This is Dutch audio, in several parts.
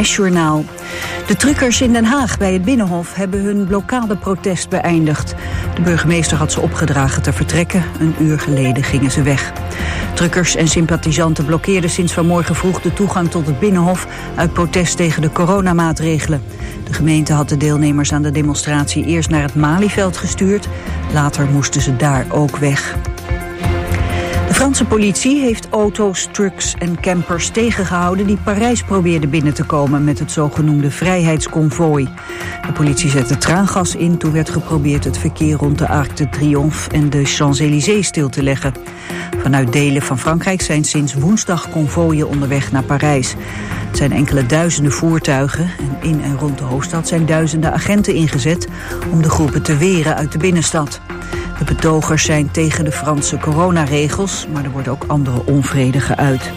NOS-journaal. De truckers in Den Haag bij het Binnenhof hebben hun blokkadeprotest beëindigd. De burgemeester had ze opgedragen te vertrekken. Een uur geleden gingen ze weg. Truckers en sympathisanten blokkeerden sinds vanmorgen vroeg de toegang tot het Binnenhof uit protest tegen de coronamaatregelen. De gemeente had de deelnemers aan de demonstratie eerst naar het Malieveld gestuurd. Later moesten ze daar ook weg. De Franse politie heeft auto's, trucks en campers tegengehouden die Parijs probeerden binnen te komen met het zogenoemde vrijheidsconvooi. De politie zette traangas in toen werd geprobeerd het verkeer rond de Arc de Triomphe en de Champs-Élysées stil te leggen. Vanuit delen van Frankrijk zijn sinds woensdag konvooien onderweg naar Parijs. Het zijn enkele duizenden voertuigen en in en rond de hoofdstad zijn duizenden agenten ingezet om de groepen te weren uit de binnenstad. De betogers zijn tegen de Franse coronaregels, maar er wordt ook andere onvrede geuit.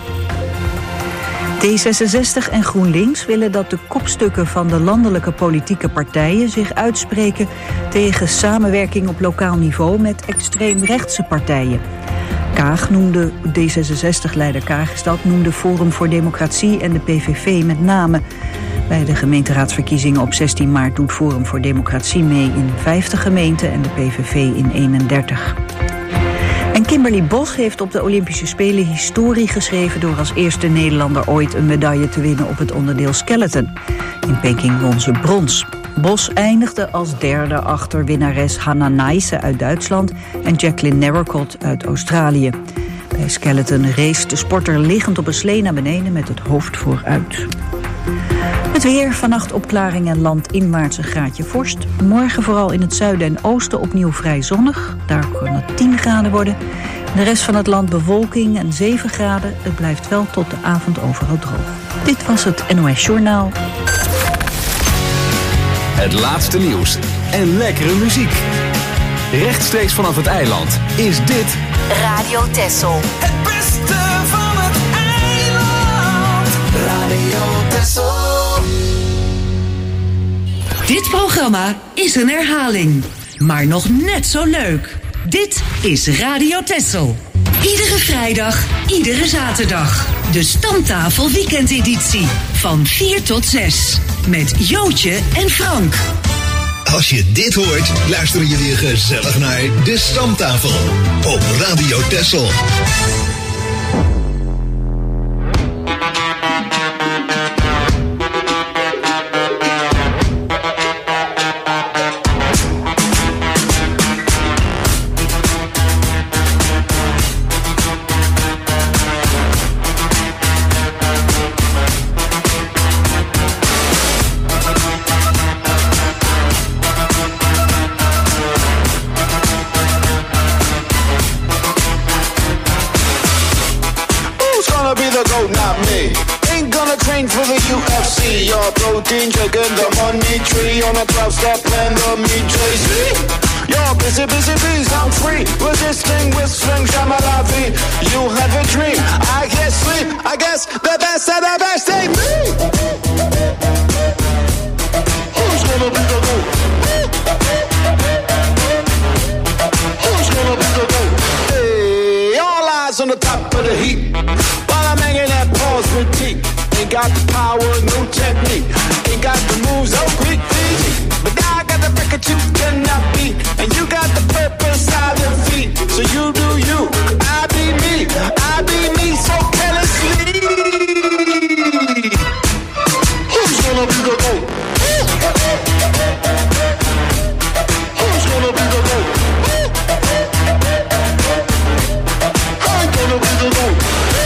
D66 en GroenLinks willen dat de kopstukken van de landelijke politieke partijen zich uitspreken tegen samenwerking op lokaal niveau met extreemrechtse partijen. Kaag noemde, D66-leider Kaag noemde Forum voor Democratie en de PVV met name. Bij de gemeenteraadsverkiezingen op 16 maart doet Forum voor Democratie mee in 50 gemeenten en de PVV in 31. En Kimberly Bos heeft op de Olympische Spelen historie geschreven door als eerste Nederlander ooit een medaille te winnen op het onderdeel skeleton. In Peking won ze brons. Bos eindigde als derde achter winnares Hannah Nijsse uit Duitsland en Jacqueline Narracott uit Australië. Bij skeleton race de sporter liggend op een slee naar beneden met het hoofd vooruit. Het weer, vannacht opklaring en landinwaarts een graadje vorst. Morgen vooral in het zuiden en oosten opnieuw vrij zonnig. Daar kan het 10 graden worden. De rest van het land bewolking en 7 graden. Het blijft wel tot de avond overal droog. Dit was het NOS Journaal. Het laatste nieuws en lekkere muziek. Rechtstreeks vanaf het eiland is dit Radio Texel. Het beste van het eiland. Radio Texel. Dit programma is een herhaling, maar nog net zo leuk. Dit is Radio Texel. Iedere vrijdag, iedere zaterdag. De Stamtafel weekendeditie van 4 tot 6. Met Jootje en Frank. Als je dit hoort, luisteren jullie gezellig naar De Stamtafel op Radio Texel. Protein chicken, the money tree on a 12-step plan, the meat tray. See? You're busy bees, I'm free. Resisting with swing, Shamalavi. You have a dream, I can't sleep. I guess the best of the best ain't me. Who's gonna be the goat? Who's gonna be the goat? Hey, all eyes on the top of the heap. While I'm hanging that pause boutique. Ain't got the power, no technique. Ain't got the moves, no quick feet. But now I got the record you cannot beat. And you got the purpose out of feet. So you do you, I be me so carelessly. Who's gonna be the GOAT? Who's gonna be the GOAT? I'm gonna be the GOAT.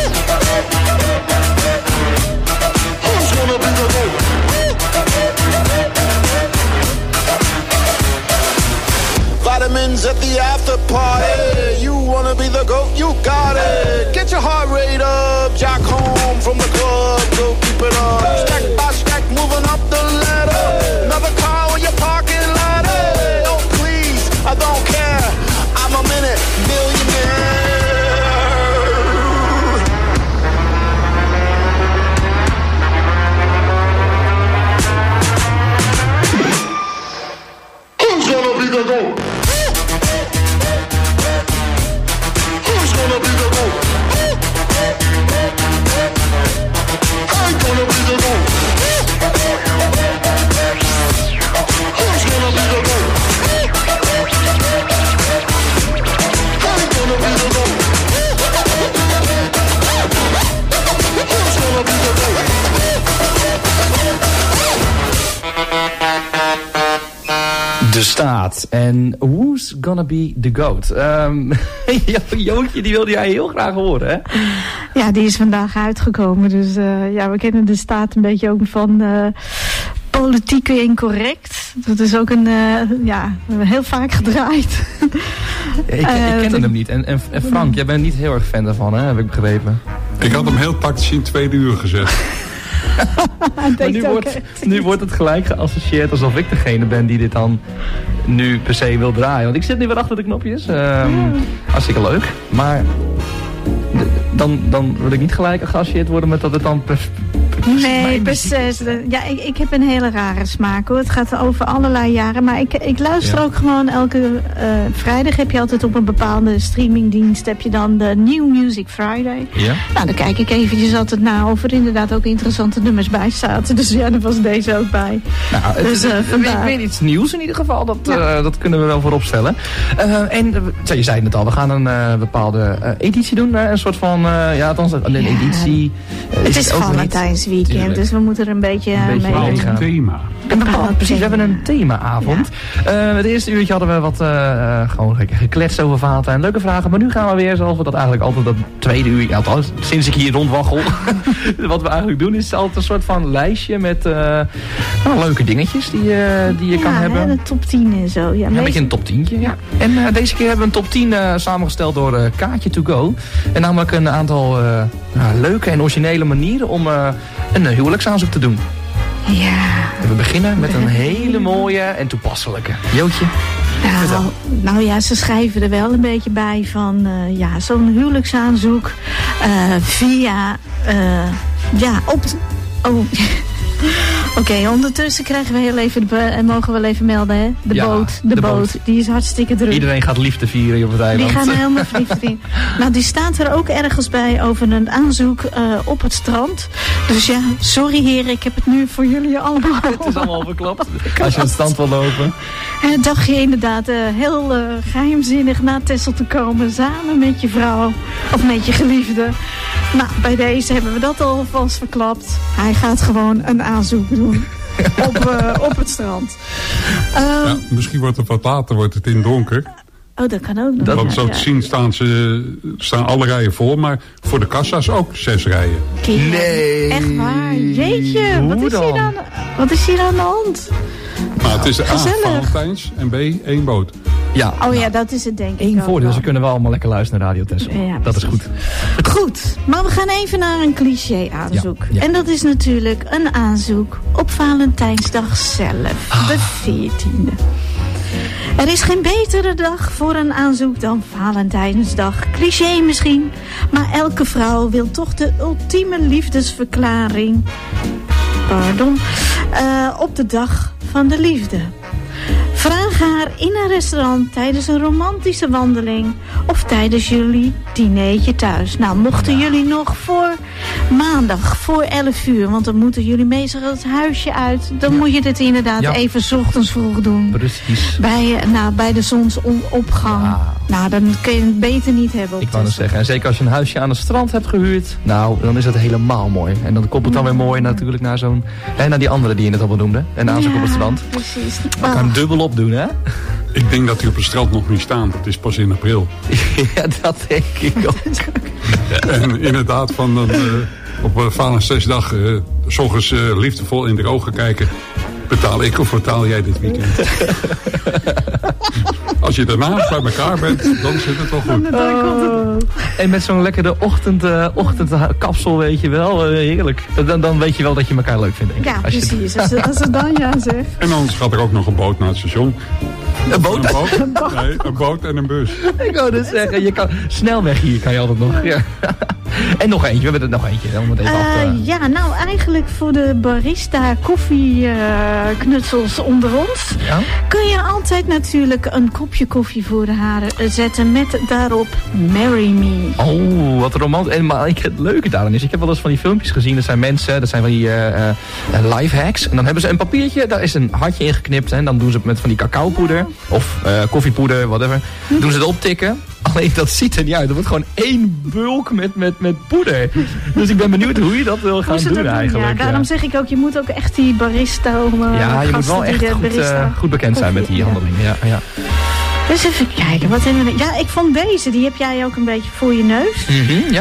Vitamins at the after party. You wanna be the GOAT? You got it. Get your heart rate up. Jack home from the club. Go keep it up. Stack by stack, moving up the ladder. Another car on your parking lot. Oh please, I don't care. I'm a minute millionaire. Who's gonna be the GOAT? Who's gonna be the GOAT? I'm gonna be the GOAT. staat. En who's gonna be the goat? Jootje, die wilde jij heel graag horen, hè? Ja, die is vandaag uitgekomen. Dus we kennen de staat een beetje ook van politiek incorrect. Dat is ook heel vaak gedraaid. Ik kende hem niet. En Frank, jij bent niet heel erg fan daarvan, hè? Heb ik begrepen. Ik had hem heel tactisch in 2 uur gezet. Nu wordt het gelijk geassocieerd alsof ik degene ben die dit dan nu per se wil draaien. Want ik zit nu weer achter de knopjes. Hartstikke leuk. Maar dan wil ik niet gelijk geassocieerd worden met dat het dan Nee, precies. Ja, ik heb een hele rare smaak, hoor. Het gaat over allerlei jaren. Maar ik luister ook gewoon elke vrijdag heb je altijd op een bepaalde streamingdienst heb je dan de New Music Friday. Ja. Nou, dan kijk ik eventjes altijd naar of er inderdaad ook interessante nummers bij zaten. Dus ja, daar was deze ook bij. Nou, dus, weer iets nieuws in ieder geval. Dat kunnen we wel voorop stellen. En je zei het net al, we gaan een bepaalde editie doen. Een soort van, althans een editie. Het is Valentijnsweekend, dus we moeten er een beetje mee gaan. Thema. Precies, we hebben een themaavond. Ja. Het eerste uurtje hadden we wat gewoon gekletst over Valentijn. Leuke vragen, maar nu gaan we weer zoals we dat eigenlijk altijd dat tweede uur, althans sinds ik hier rondwaggel. Wat we eigenlijk doen is altijd een soort van lijstje met leuke dingetjes die je kan hebben. Ja, de top 10 en zo. Ja, een beetje een top 10'tje, ja. En deze keer hebben we een top 10 samengesteld door Kaatje to Go. En namelijk een aantal leuke en originele manieren om een huwelijksaanzoek te doen. Ja. En we beginnen met een hele mooie en toepasselijke. Jootje? Nou ja, ze schrijven er wel een beetje bij van zo'n huwelijksaanzoek via Oké, ondertussen krijgen we heel even mogen we wel even melden, hè? De boot, die is hartstikke druk. Iedereen gaat liefde vieren op het eiland. Die gaan helemaal liefde vieren. Nou, die staat er ook ergens bij over een aanzoek op het strand. Dus ja, sorry heren, ik heb het nu voor jullie allemaal. Het is allemaal verklapt. Als je aan het strand wil lopen. En dacht je inderdaad heel geheimzinnig naar Texel te komen samen met je vrouw of met je geliefde. Nou, bij deze hebben we dat alvast verklapt. Hij gaat gewoon een aanzoek doen op het strand. Misschien wordt het wat later, wordt het in donker. Oh, dat kan ook nog. Want zo te zien staan alle rijen vol, maar voor de kassa's ook 6 rijen. Nee. Echt waar? Jeetje, wat is hier aan de hand? Maar het is A, Valentijns en B, 1 boot. Ja. Oh ja, dat is het denk ik. Eén voordeel, ze kunnen wel allemaal lekker luisteren naar Radio Texel. Ja, dat is goed. Goed, maar we gaan even naar een cliché-aanzoek. Ja. En dat is natuurlijk een aanzoek op Valentijnsdag zelf, de 14e. Er is geen betere dag voor een aanzoek dan Valentijnsdag. Cliché misschien, maar elke vrouw wil toch de ultieme liefdesverklaring op de dag van de liefde. Vraag haar in een restaurant tijdens een romantische wandeling of tijdens jullie dinertje thuis. Nou, mochten jullie nog voor maandag, voor 11 uur, want dan moeten jullie meestal het huisje uit. Dan moet je dit inderdaad even 's ochtends vroeg doen. Precies. Bij de zonsopgang. Ja. Nou, dan kun je het beter niet hebben. Ik wou het zeggen. En zeker als je een huisje aan het strand hebt gehuurd, nou, dan is het helemaal mooi. En dan komt het dan weer mooi natuurlijk naar naar die andere die je net al benoemde. En de aanzoek op het strand. Precies. Dan kan je hem dubbel opdoen, hè? Ik denk dat hij op het strand nog niet staat. Dat is pas in april. Ja, dat denk ik ook. En inderdaad, op Valentijnsdag, 's ochtends liefdevol in de ogen kijken. Betaal ik of betaal jij dit weekend? Als je daarna bij elkaar bent, dan zit het wel goed. En met zo'n lekkere ochtendkapsel, weet je wel, heerlijk. Dan weet je wel dat je elkaar leuk vindt, denk ik. Ja, precies. Als het dan zegt. En anders gaat er ook nog een boot naar het station. Een boot? Nee, een boot en een bus. Ik wou dus zeggen, je kan snelweg hier kan je altijd nog. Ja. En nog eentje, we hebben er nog eentje. Om het even nou eigenlijk voor de barista koffieknutsels onder ons. Ja? Kun je altijd natuurlijk een kopje koffie voor haar zetten met daarop Marry Me. Oh, wat romantisch. En maar het leuke daarin is, ik heb wel eens van die filmpjes gezien. Dat zijn mensen, dat zijn van die life hacks. En dan hebben ze een papiertje, daar is een hartje in geknipt. En dan doen ze het met van die cacaopoeder of koffiepoeder, whatever. Doen ze het optikken. Alleen dat ziet er niet uit. Dat wordt gewoon één bulk met poeder. Dus ik ben benieuwd hoe je dat wil gaan doen eigenlijk. Ja, daarom zeg ik ook, je moet ook echt die barista... ja, je moet wel echt goed bekend zijn met die handeling. Ja. Dus even kijken, wat hebben we... Ja, ik vond deze, die heb jij ook een beetje voor je neus. Mm-hmm,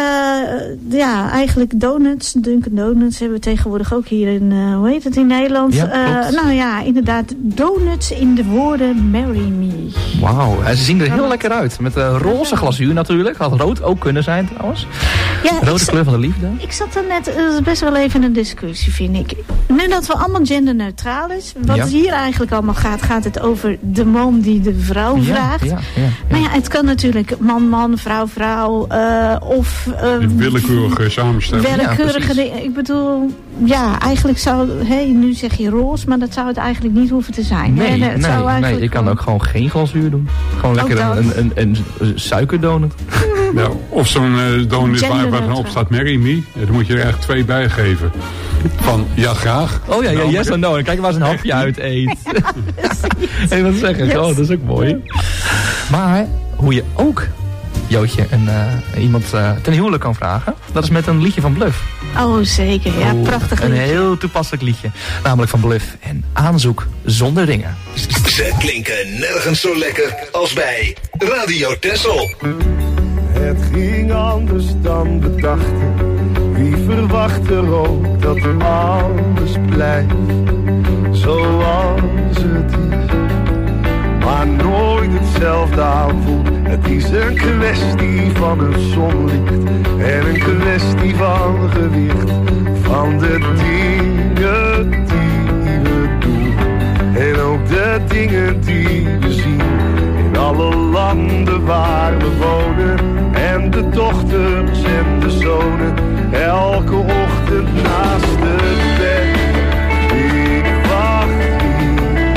ja, eigenlijk donuts, Dunkin' Donuts hebben we tegenwoordig ook hier in, hoe heet het, in Nederland. Ja, nou ja, inderdaad, donuts in de woorden Marry Me. Wauw, ze zien er heel lekker uit. Met roze glazuur natuurlijk. Had rood ook kunnen zijn trouwens. Ja, rode kleur van de liefde. Ik zat er net, dat is best wel even een discussie, vind ik. Nu dat we allemaal genderneutraal is, wat hier eigenlijk allemaal gaat het over de man die de vrouw vraagt. Ja. Maar ja, het kan natuurlijk man, vrouw, of... willekeurige samenstelling. Willekeurige dingen. Ik bedoel, ja, eigenlijk zou... nu zeg je roze, maar dat zou het eigenlijk niet hoeven te zijn. Nee, je kan ook gewoon geen glazuur doen. Gewoon lekker een suikerdonut. Ja, of zo'n donut waar op staat Marry Me. Dan moet je er eigenlijk 2 bij geven. Van, ja graag. Oh ja, yes or no. Kijk waar ze een hapje uit eet. Hé, wat zeg ik? Oh, dat is ook mooi. Maar hoe je ook, Jootje, iemand ten huwelijk kan vragen, dat is met een liedje van Bluff. Oh, zeker. Ja, prachtig liedje. Een heel toepasselijk liedje. Namelijk van Bluff en Aanzoek zonder ringen. Ze klinken nergens zo lekker als bij Radio Texel. Het ging anders dan we dachten. Wie verwacht er ook dat alles blijft zoals het is. Maar nooit hetzelfde aanvoelt. Het is een kwestie van het zonlicht en een kwestie van gewicht. Van de dingen die we doen en ook de dingen die we zien. In alle landen waar we wonen en de dochters en de zonen. Elke ochtend naast het bed. Ik wacht hier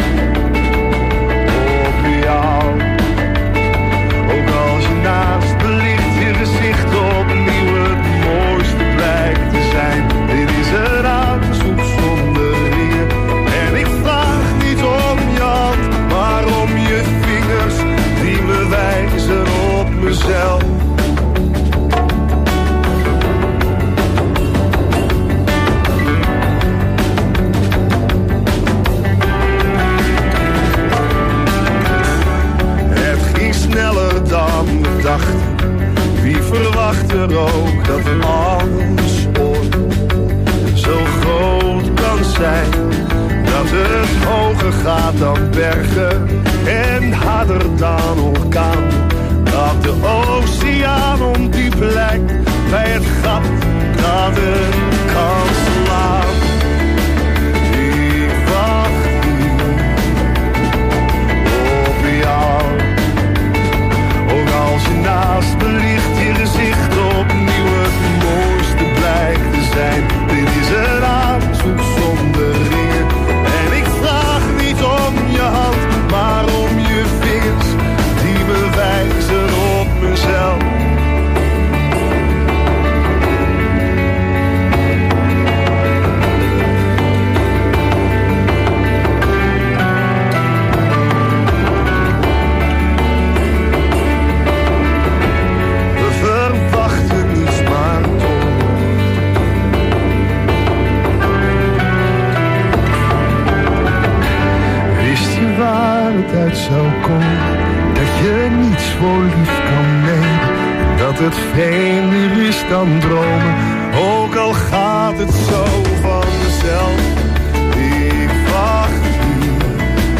op jou. Ook als je naast me ligt, je gezicht opnieuw het mooiste blijkt te zijn. Dit is een aanzoek zonder ringen. En ik vraag niet om je hand, maar om je vingers die me wijzen op mezelf. Sneller dan we dachten. Wie verwacht er ook dat alles ooit zo groot kan zijn? Dat het hoger gaat dan bergen en harder dan orkaan. Dat de oceaan ondiep lijkt bij het gat dat het kan slaan. Ik wacht hier op jou. Als je naast me ligt, je gezicht opnieuw het mooiste blijkt te zijn. Dit is een aanzoek zonder ringen. En ik vraag niet om je hand, maar om je vingers die me wijzen op mezelf. Uit zou komen, dat je niets voor lief kan nemen, dat het vreemder is dan dromen, ook al gaat het zo van mezelf. Ik wacht hier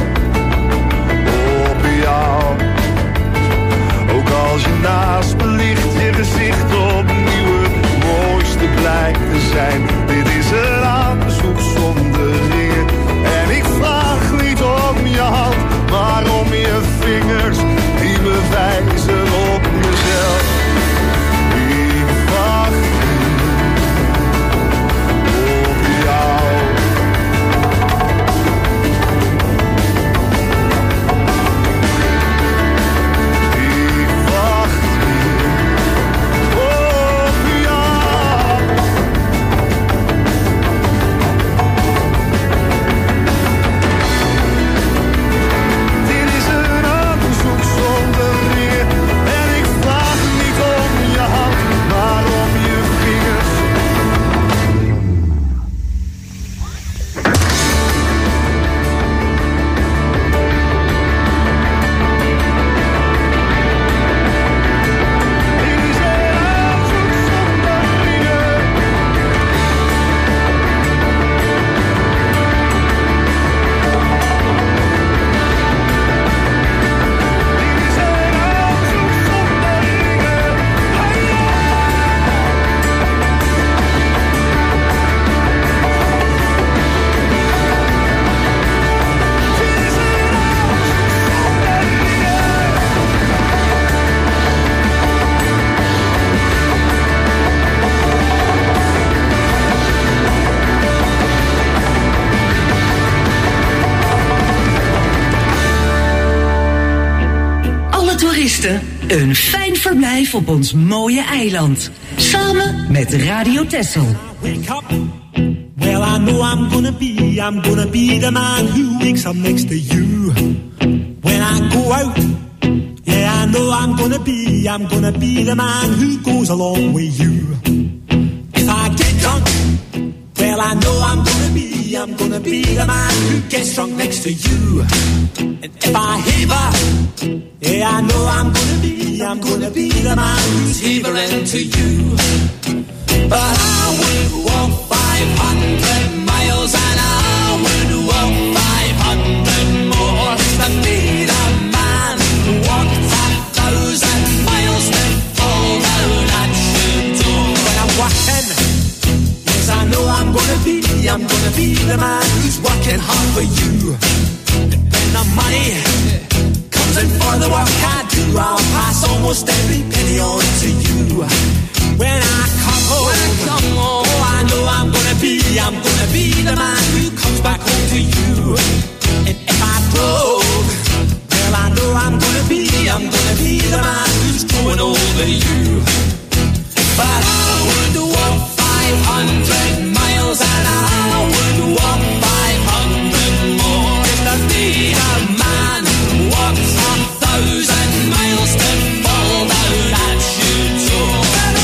op jou, ook als je naast me ligt, je gezicht opnieuw het mooiste blijkt te zijn. Dit is een aanzoek zonder ringen en ik vraag niet om je hand, maar om je vingers die me wijzen op mezelf. Ik wacht op jou. tenminste een fijn verblijf op ons mooie eiland. Samen met Radio Texel. Wake up. Well, I know I'm gonna be the man who wakes up next to you. When I go out, yeah, I know I'm gonna be the man who goes along with you. If I get drunk, well, I know I'm gonna be the man who gets drunk next to you. And if I heaver, yeah, I know I'm gonna be the man who's heavering to you. But I would walk 500 miles and I would walk 500 more to be the man who walked 1,000 miles to fall down at your door. When I'm walking, yes, I know I'm gonna be the man who's working hard for you. And when the money comes in for the work I do, I'll pass almost every penny on to you. When I come home, oh, I know I'm gonna be the man who comes back home to you. And if I broke, well, I know I'm gonna be the man who's going over you. But I would walk 500 miles and I would walk 500 more to be the man who walks 1,000 miles to fall down at your door.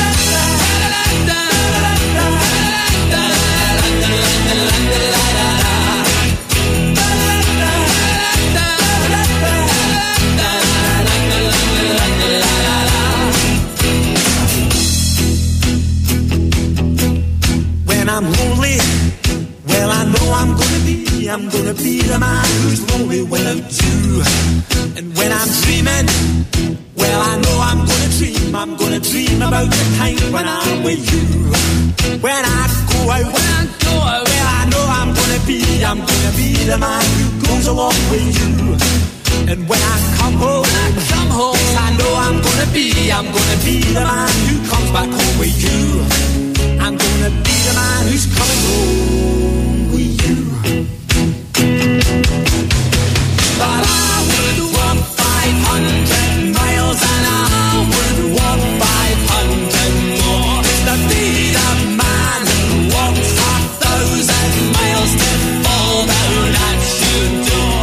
When I'm lonely, well, I know I'm gonna be the man who's lonely without you. And when I'm dreaming, well, I know I'm gonna dream about the time when I'm with you. When I go out, well, I know I'm gonna be the man who goes along with you. And when I come home, yes, I know I'm gonna be the man who comes back home with you. I'm gonna be the man who's coming home with you. But I would walk 500 miles and I would walk 500 more to be the man who walks 1,000 miles to fall down at your door.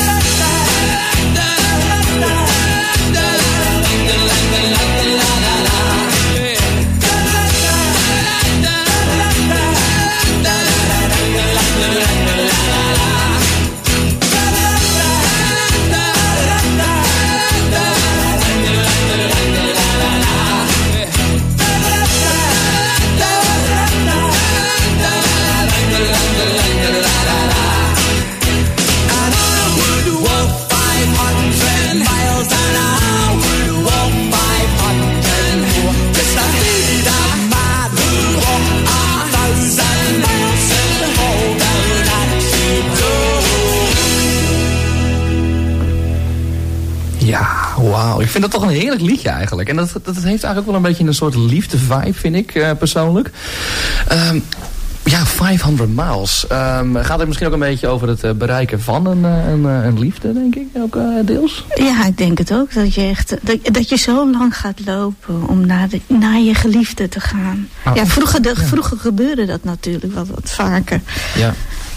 Wauw, ik vind dat toch een heerlijk liedje eigenlijk. En dat heeft eigenlijk wel een beetje een soort liefde-vibe, vind ik persoonlijk. Ja, 500 miles. Gaat het misschien ook een beetje over het bereiken van een liefde, denk ik, ook deels? Ja, ik denk het ook. Dat je echt dat je zo lang gaat lopen om naar je geliefde te gaan. Oh, ja, vroeger gebeurde dat natuurlijk wat vaker. Ja.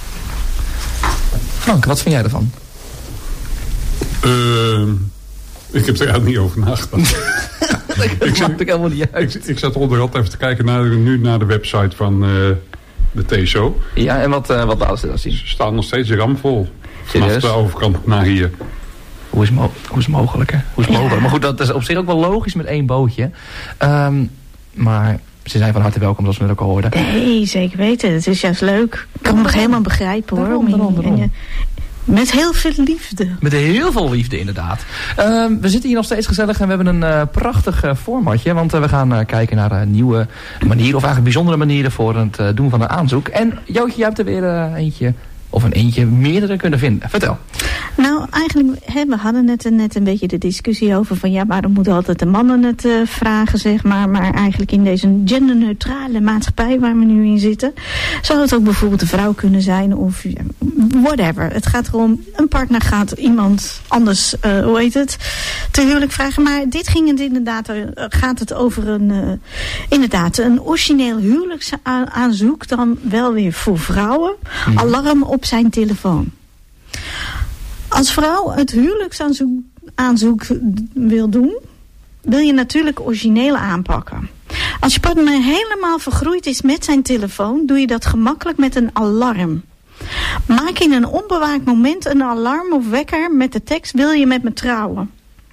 Frank, wat vind jij ervan? Ik heb er eigenlijk niet over nagedacht. Dat maakt ik helemaal niet uit. Ik zat onderhand even te kijken naar de website van de TSO. Ja, en wat laten ze daar zien? Ze staan nog steeds ramvol. Vanaf de overkant naar hier. Hoe is het mogelijk, hè? Hoe is het mogelijk? Maar goed, dat is op zich ook wel logisch met één bootje. Maar ze zijn van harte welkom, zoals we net ook al hoorden. Nee, zeker weten. Het is juist leuk. Ik kan me helemaal begrijpen, hoor. Daarom. Met heel veel liefde. Met heel veel liefde, inderdaad. We zitten hier nog steeds gezellig en we hebben een prachtig formatje. Want we gaan kijken naar nieuwe manieren, of eigenlijk bijzondere manieren voor het doen van een aanzoek. En Jootje, jij hebt er weer eentje, of meerdere kunnen vinden. Vertel. Nou, eigenlijk, we hadden net een beetje de discussie over van ja, waarom moeten altijd de mannen het vragen, zeg maar. Maar eigenlijk in deze genderneutrale maatschappij waar we nu in zitten, zou het ook bijvoorbeeld een vrouw kunnen zijn of whatever. Het gaat erom, een partner gaat iemand anders, te huwelijk vragen. Maar dit ging gaat het over een origineel huwelijksaanzoek, dan wel weer voor vrouwen. Alarm op zijn telefoon. Als vrouw het huwelijksaanzoek wil doen, wil je natuurlijk origineel aanpakken. Als je partner helemaal vergroeid is met zijn telefoon, doe je dat gemakkelijk met een alarm. Maak in een onbewaakt moment een alarm of wekker met de tekst: wil je met me trouwen?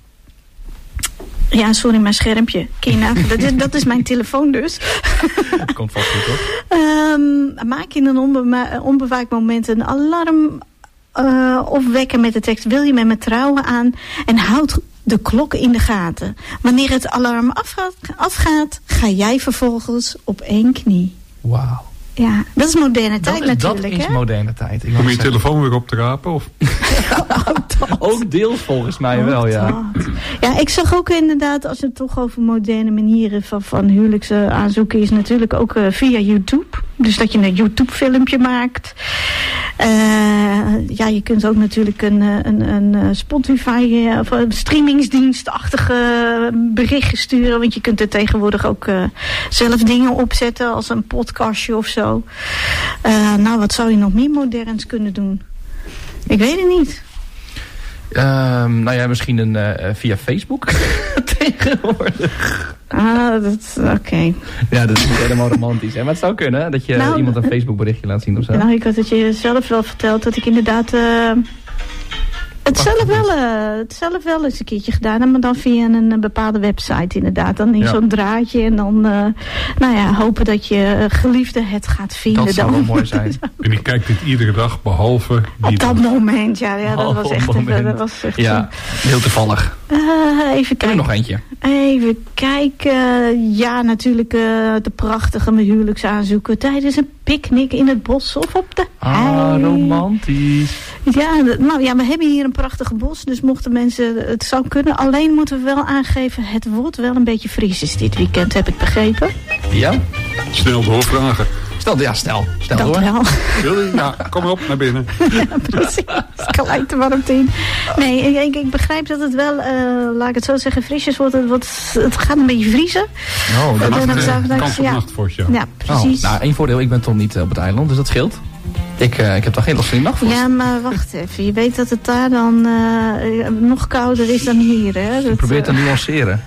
Ja, sorry, mijn schermpje. Dat is mijn telefoon dus. Komt vast goed, hoor. Maak in een onbewaakt moment een alarm of wekken met de tekst: wil je met me trouwen aan? En houd de klok in de gaten. Wanneer het alarm afgaat, ga jij vervolgens op 1 knie. Wauw. Ja, dat is moderne tijd natuurlijk. Dat is moderne tijd. Om je telefoon weer op te rapen? Of? Ook deels volgens mij wel, ja. Ja, ik zag ook inderdaad, als je het toch over moderne manieren van huwelijksaanzoeken is, natuurlijk ook via YouTube. Dus dat je een YouTube-filmpje maakt. Ja, je kunt ook natuurlijk een Spotify of een streamingsdienstachtige berichtje sturen. Want je kunt er tegenwoordig ook zelf dingen opzetten als een podcastje of zo. Nou, wat zou je nog meer moderns kunnen doen? Ik weet het niet. Nou ja, misschien via Facebook tegenwoordig. Oké. Ja, dat is niet helemaal romantisch. Hè? Maar het zou kunnen, dat je iemand een Facebook berichtje laat zien of zo. Nou, ik had het je zelf wel verteld dat ik inderdaad het zelf wel eens een keertje gedaan heb, maar dan via een bepaalde website inderdaad. Dan in zo'n draadje en dan hopen dat je geliefde het gaat vinden. Dat zou wel mooi zijn. En die kijkt dit iedere dag, behalve op dat moment, ja, dat was echt heel toevallig. Even kijken. Nog eentje. Even kijken. Ja, natuurlijk de prachtige huwelijksaanzoeken tijdens een picknick in het bos of op de hei. Romantisch. Ja, we hebben hier een prachtig bos, dus mochten mensen het zou kunnen. Alleen moeten we wel aangeven, het wordt wel een beetje vriezes dit weekend, heb ik begrepen. Ja? Snel doorvragen. Snel dat door. Wel. Jullie? Ja, kom maar op, naar binnen. Ja, precies. Gelijk te warmte in. Nee, ik begrijp dat het wel, laat ik het zo zeggen, frisjes wordt. Het gaat een beetje vriezen. Oh, kans op nachtvorst, ja. Ja, precies. Nou, één voordeel, ik ben toch niet op het eiland, dus dat scheelt. Ik heb toch geen last van die nachtvorst. Ja, maar wacht even. Je weet dat het daar dan nog kouder is dan hier, hè? Je probeert te nuanceren.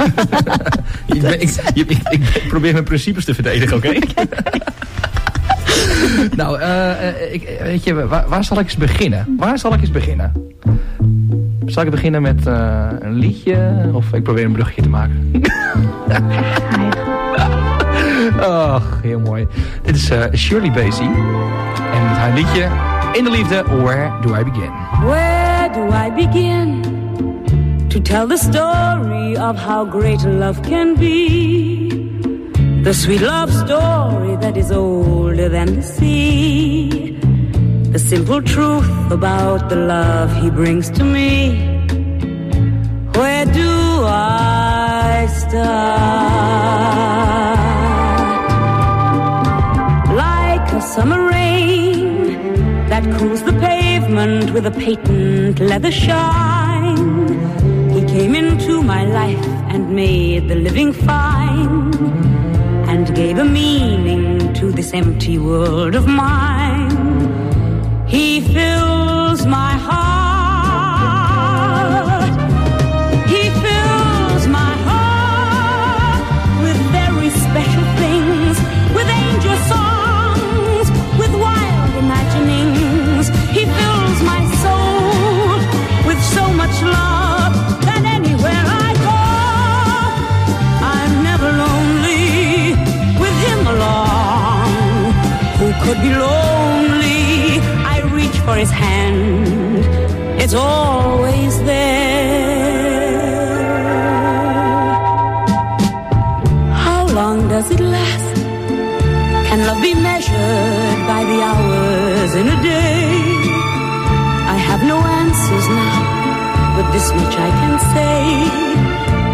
Ik probeer mijn principes te verdedigen, oké? Nou, weet je, waar zal ik eens beginnen? Zal ik beginnen met een liedje? Of ik probeer een bruggetje te maken? Ach, heel mooi. Dit is Shirley Bassey. En met haar liedje In de Liefde, Where Do I Begin? Where do I begin to tell the story of how great love can be? The sweet love story that is older than the sea. The simple truth about the love he brings to me. Where do I start? Like a summer rain that cools the pavement with a patent leather shine. He came into my life and made the living fine, and gave a meaning to this empty world of mine. He fills my heart. He fills my heart with very special things, with angel songs, with wild imaginings. He fills my soul with so much love that anywhere I go, I'm never lonely with him along. Who could be lonely? I reach for his hand, it's always there. How long does it last? Can love be measured by the hours in a day? I have no answers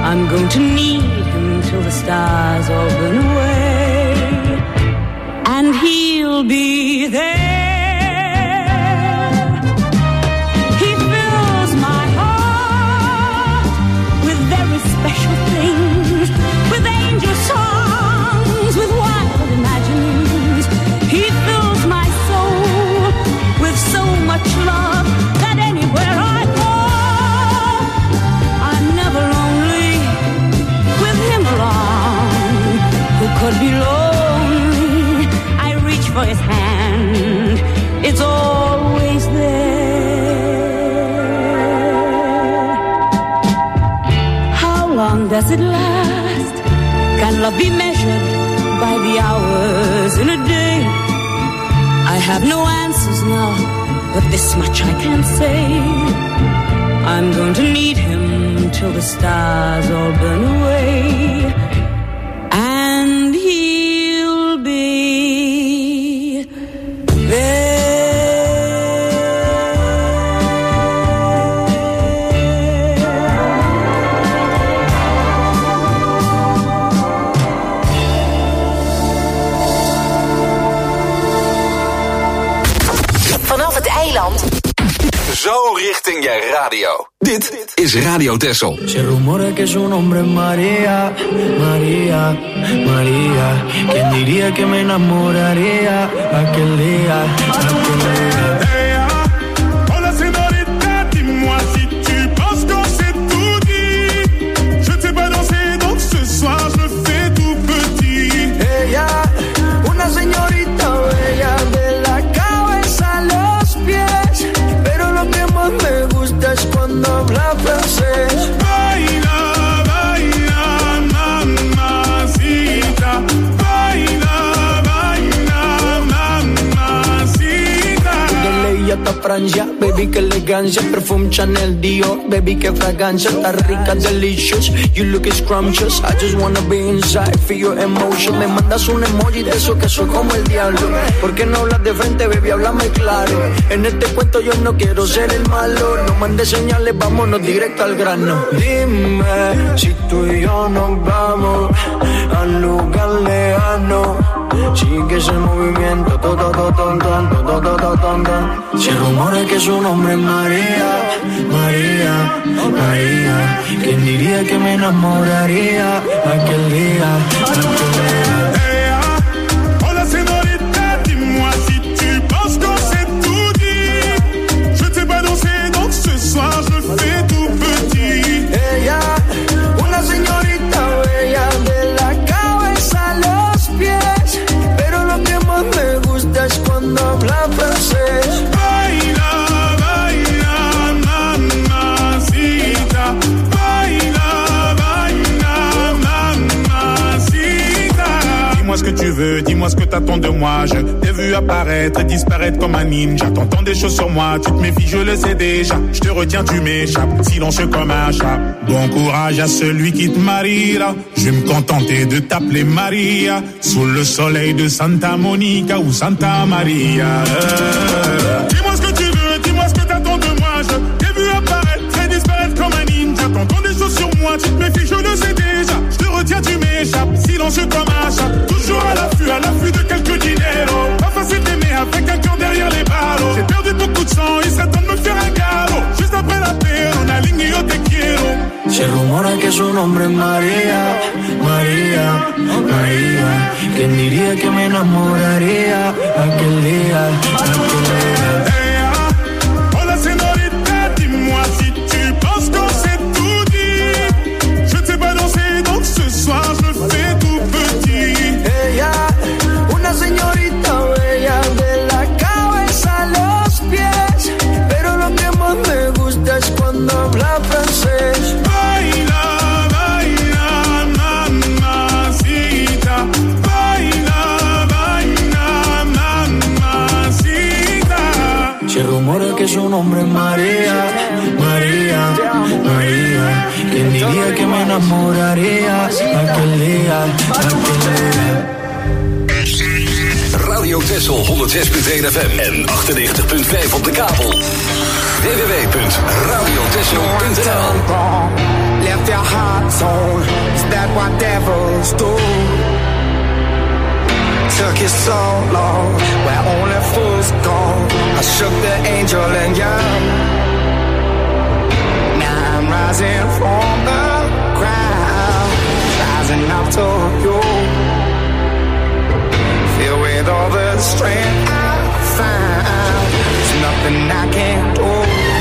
I'm going to need him till the stars all burn away, and he'll be there. He fills my heart with very special things, with angel songs, with wild imaginings. He fills my soul with so much love that anywhere I go, I'm never lonely with him around. Who could be lonely? I reach for his hand, it's always there. How long does it last? Can love be measured by the hours in a day? I have no answers now, but this much I can say. I'm going to need him till the stars all burn away, and he'll be there. Vanaf het eiland. Zo richting je radio. Dit is Radio Texel. Se rumora que su nombre es María, María, María. ¿Quién diría que me enamoraría aquel día, aquel día? Hola señorita, dis-moi si tu penses qu'on s'est tout dit. Je ne sais pas danser, donc ce soir je fais tout petit. Ella, una señorita bella de la cabeza a los pies, pero lo que más me gusta es cuando habla francés. Baila, baila, mamacita. Baila, baila, mamacita. De ley hasta Francia, baby, que elegancia. Perfume Chanel, Dior, baby, que fragancia. Está rica, delicious, you look scrumptious. I just wanna be inside, feel your emotion. Me mandas un emoji de eso que soy como el diablo. ¿Por qué no hablas de frente, baby? Háblame claro. En este cuento yo no quiero ser el malo. No mandes señales, vámonos directo al grano. Dime si tú y yo nos vamos al lugar lejano. Sigue ese movimiento, todo, todo, todo, todo, todo, todo. Se rumora que su nombre es María, María, María. ¿Quién diría que me enamoraría aquel día, aquel día? Hola señorita, dis-moi si tu penses qu'on s'est tout dit. Je ne sais pas danser, donc ce soir je fais tout petit. Ella, una señorita bella de la cabeza a los pies, pero lo que más me gusta es cuando habla francés. Baila, baila, mamacita. Baila, baila, mamacita. Dis-moi ce que tu veux, dis-moi ce que t'attends de moi. Je t'ai vu apparaître et disparaître comme un ninja. T'entends des choses sur moi, tu te méfies, je le sais déjà. Je te retiens, tu m'échappes, silencieux comme un chat. Bon courage à celui qui te mariera. Je vais me contenter de t'appeler Maria. Sous le soleil de Santa Monica ou Santa Maria. Dis-moi ce que tu veux, dis-moi ce que t'attends de moi. Je t'ai vu apparaître et disparaître comme un ninja. T'entends des choses sur moi, tu te méfies, je le sais déjà. Je te retiens, tu m'échappes, silencieux comme un chat. Toujours à l'affût de quelques dinero. Pas facile d'aimer avec un cœur derrière les barreaux. J'ai perdu beaucoup de sang, il s'attend de me faire un galop. Juste après la paix, on a ligne yo te quiero. Se rumora que su nombre es María, María, María. ¿Quién diría que me enamoraría aquel día, aquel día? Hola señorita, dis-moi si tu penses qu'on s'est tout dit. Je ne sais pas danser, donc ce soir je fais tout petit. Ella, una señorita bella de la cabeza a los pies, pero lo que más me gusta es cuando habla francés. Baila, baila, mamacita. Baila, baila, mamacita. Se rumora que su nombre es María, María, María. ¿Quién diría que me enamoraría aquel día, aquel día? Radio Texel 106.1 FM en 98.5 op de kabel. www.radiotexel.nl. left your heart torn. Is that what devils do? Took you so long, where only fools go. I shook the angel in you. Now I'm rising from the ground, rising up to you. Filled with all the strength I found, there's nothing I can't do.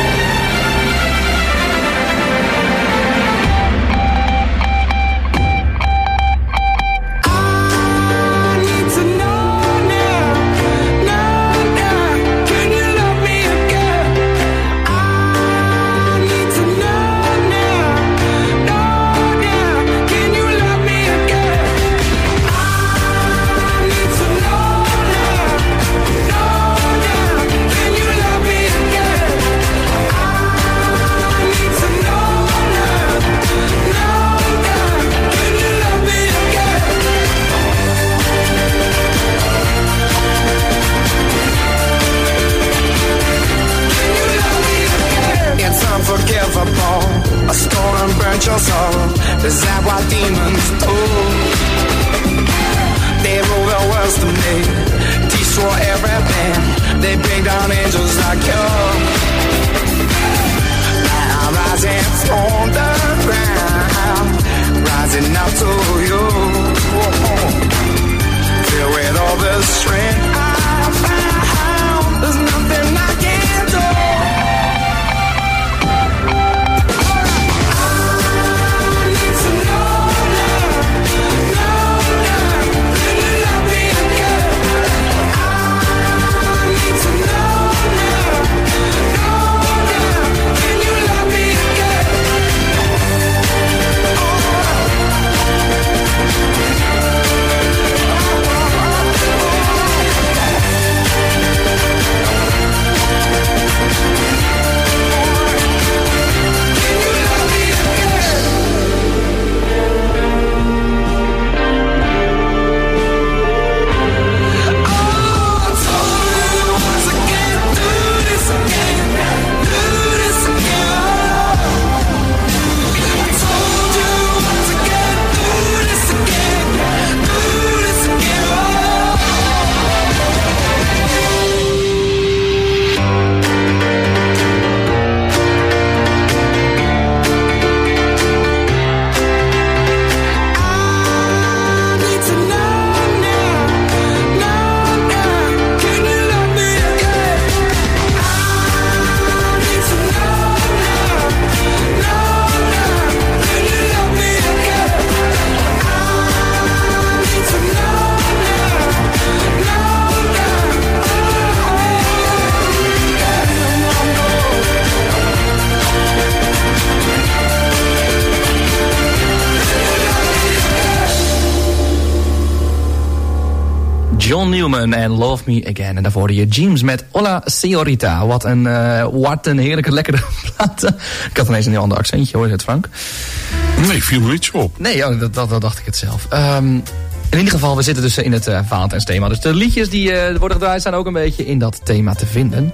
A storm burnt your soul. Is that what demons do? They rule the world to me, destroy everything. They bring down angels like you. Now I'm rising from the ground, rising up to you. Filled with all the strength I found, there's nothing I can't do. John Newman en Love Me Again. En daarvoor hoorde je James met Hola Señorita. Wat een heerlijke, lekkere plaat. Ik had ineens een heel ander accentje, hoor je het, Frank? Nee, viel me niet zo op. Nee, dat dacht ik het zelf. In ieder geval, we zitten dus in het Valentijnsthema. Dus de liedjes die worden gedraaid zijn ook een beetje in dat thema te vinden.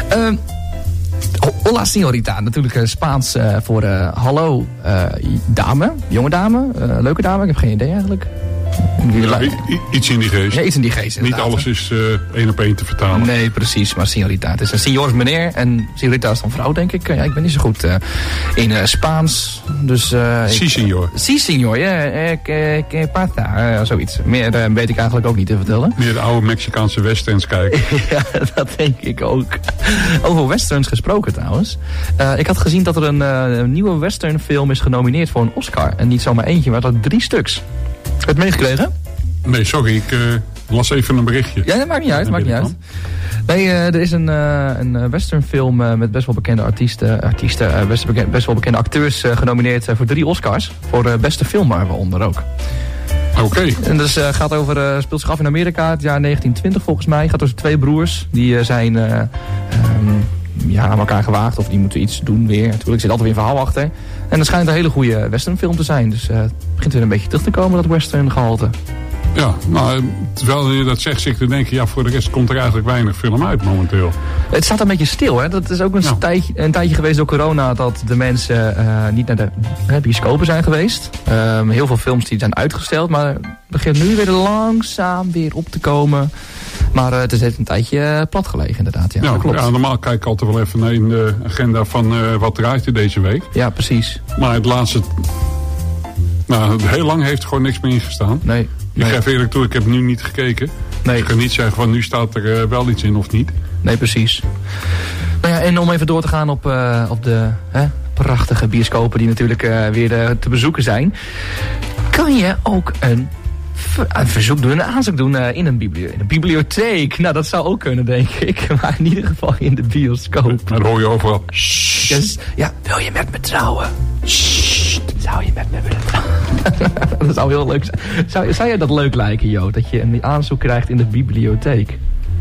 Hola Señorita, natuurlijk Spaans voor hallo dame, jonge dame, leuke dame. Ik heb geen idee eigenlijk. Ja, iets in die geest. Ja, iets in die geest, niet alles is 1 op 1 te vertalen. Nee, precies. Maar señorita. Het is een señor meneer. En señorita is dan vrouw, denk ik. Ja, ik ben niet zo goed in Spaans. Dus, sí, señor. Sí, señor. Ja, que pasa. Zoiets. Meer weet ik eigenlijk ook niet te vertellen. Meer de oude Mexicaanse westerns kijken. Ja, dat denk ik ook. Over westerns gesproken trouwens. Ik had gezien dat er een nieuwe westernfilm is genomineerd voor een Oscar. En niet zomaar eentje, maar dat 3 stuks. Heb je het meegekregen? Nee, sorry. Ik las even een berichtje. Ja, dat maakt niet uit. Nee, er is een westernfilm met best wel bekende best wel bekende acteurs genomineerd voor 3 Oscars. Voor beste film waaronder ook. Oké. En dus speelt zich af in Amerika, het jaar 1920 volgens mij. Gaat over 2 broers. Die zijn aan elkaar gewaagd of die moeten iets doen weer. Natuurlijk zit altijd weer een verhaal achter. En het schijnt een hele goede westernfilm te zijn. Dus het begint weer een beetje terug te komen, dat western gehalte. Ja, nou, terwijl je dat zegt, zit ik te denken... ja, voor de rest komt er eigenlijk weinig film uit momenteel. Het staat een beetje stil, hè. Dat is ook een tijdje geweest door corona... dat de mensen niet naar de bioscopen zijn geweest. Heel veel films die zijn uitgesteld... maar het begint nu weer langzaam weer op te komen... Maar het is een tijdje plat gelegen, inderdaad. Ja, klopt. Ja, normaal kijk ik altijd wel even naar in de agenda van wat draait er deze week. Ja, precies. Maar het laatste... Nou, heel lang heeft er gewoon niks meer ingestaan. Nee. Ik geef eerlijk toe, ik heb nu niet gekeken. Nee. Dus ik kan niet zeggen van nu staat er wel iets in of niet. Nee, precies. Nou ja, en om even door te gaan op de prachtige bioscopen die natuurlijk weer te bezoeken zijn. Kan je ook een verzoek doen, een aanzoek doen in een bibliotheek. Nou, dat zou ook kunnen, denk ik. Maar in ieder geval in de bioscoop. Dat hoor je overal. Dus, ja, wil je met me trouwen? Zou je met me willen trouwen? Dat zou heel leuk zijn. Zou je dat leuk lijken, Jo? Dat je een aanzoek krijgt in de bibliotheek?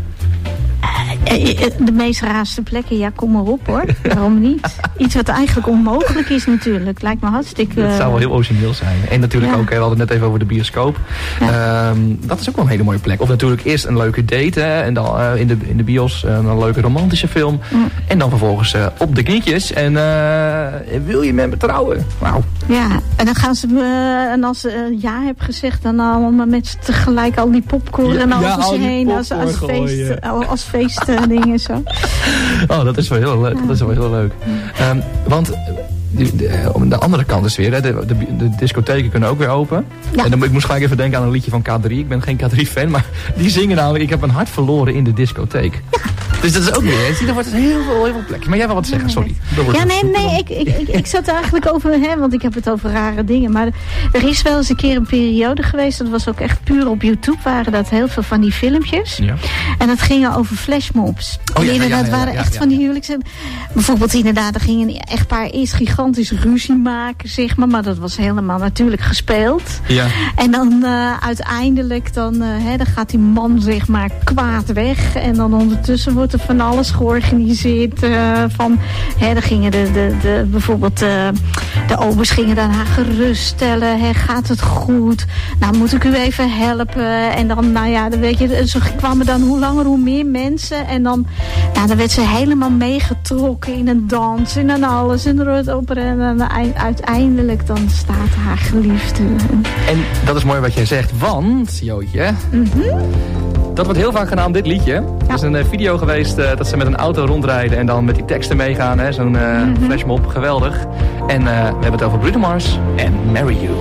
De meest raarste plekken, ja, kom maar op hoor. Waarom niet? Iets wat eigenlijk onmogelijk is natuurlijk. Lijkt me hartstikke... Dat zou wel heel origineel zijn. En natuurlijk ook, we hadden het net even over de bioscoop. Ja. Dat is ook wel een hele mooie plek. Of natuurlijk eerst een leuke date, hè, en dan in de bios een leuke romantische film. En dan vervolgens op de knietjes. En wil je met me trouwen? Wauw. Ja, en dan gaan ze en als ze ja heb gezegd, dan allemaal met z'n tegelijk al die popcorn en over zich heen. Als feestdingen zo. Oh, dat is wel heel leuk. Dat is wel heel leuk. Want de andere kant is weer, hè, de discotheken kunnen ook weer open. Ja. En ik moest gelijk even denken aan een liedje van K3. Ik ben geen K3-fan, maar die zingen namelijk... Ik heb mijn hart verloren in de discotheek. Ja. Dus dat is ook weer, er wordt heel veel plekjes. Maar jij wil wat zeggen, sorry. Ja, nee, ik zat er eigenlijk over, hè, want ik heb het over rare dingen. Maar er is wel eens een keer een periode geweest, dat was ook echt puur op YouTube, waren dat heel veel van die filmpjes. Ja. En dat ging over flashmobs. Oh, ja, inderdaad waren echt van die huwelijks. Bijvoorbeeld inderdaad, er ging een echtpaar eerst gigantisch ruzie maken, zeg maar dat was helemaal natuurlijk gespeeld. Ja. En dan uiteindelijk dan gaat die man, zeg maar, kwaad weg. En dan ondertussen wordt er van alles georganiseerd. Dan gingen bijvoorbeeld de obers gingen dan haar geruststellen. Gaat het goed? Nou, moet ik u even helpen? En dan, nou ja, dan weet je, ze kwamen dan hoe langer hoe meer mensen. En dan werd ze helemaal meegetrokken in een dans en dan alles. En dan uiteindelijk dan staat haar geliefde. En dat is mooi wat jij zegt, want, Jootje... Dat wordt heel vaak gedaan, dit liedje. Ja. Er is een video geweest dat ze met een auto rondrijden en dan met die teksten meegaan. Zo'n flashmob, geweldig. En we hebben het over Bruno Mars en Marry You.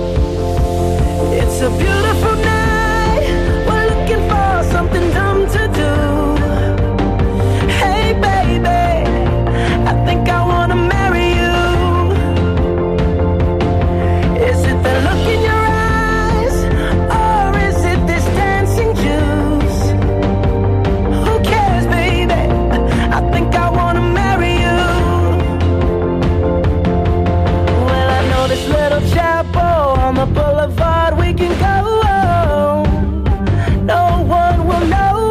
It's a beautiful night. We're looking for something dumb to do. Hey baby, I think I wanna marry you. Is it the look in your eyes, or is it this dancing juice? Who cares, baby? I think I wanna marry you. Well, I know this little chapel on the boulevard we can go. No one will know.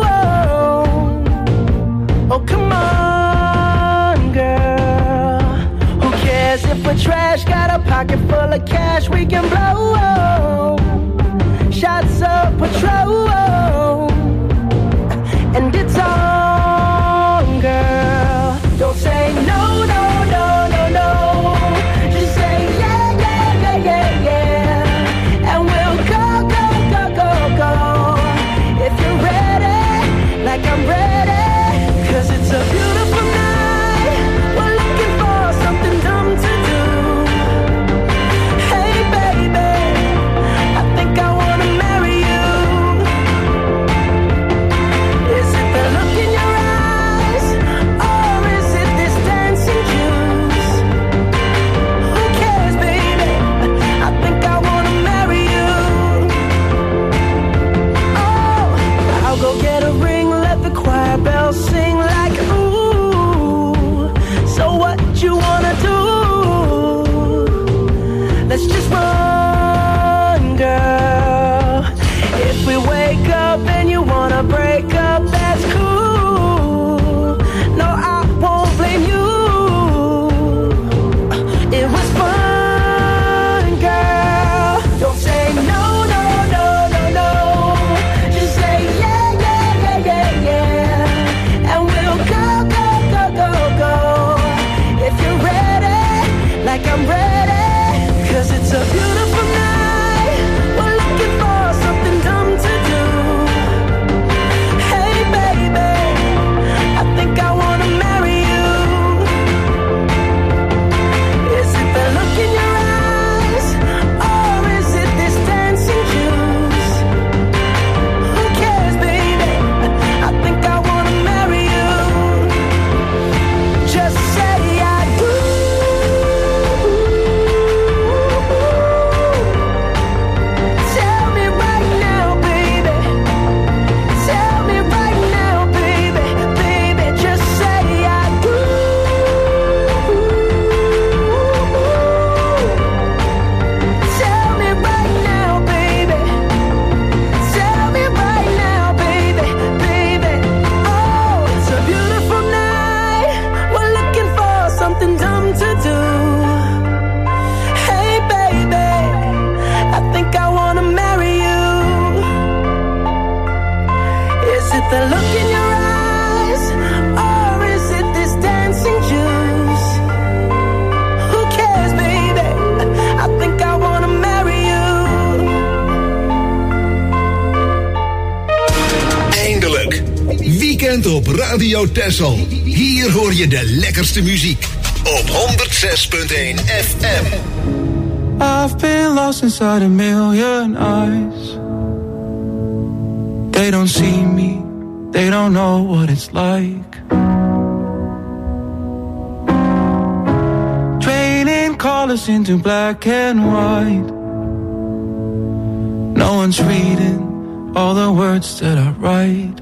Oh, come on, girl. Who cares if we're trash? Got a pocket full of cash we can blow. Shots of Patrol. And it's on, girl. Don't say no, no, no, no, no. Just say yeah, yeah, yeah, yeah, yeah. And we'll go, go, go, go, go. If you're ready, like I'm ready. 'Cause it's a beautiful night. We're looking for something dumb to do. Hey baby, I think I wanna marry you. Is it the look in bent op Radio Texel. Hier hoor je de lekkerste muziek. Op 106.1 FM. I've been lost inside a million eyes. They don't see me. They don't know what it's like. Draining colors into black and white. No one's reading all the words that I write.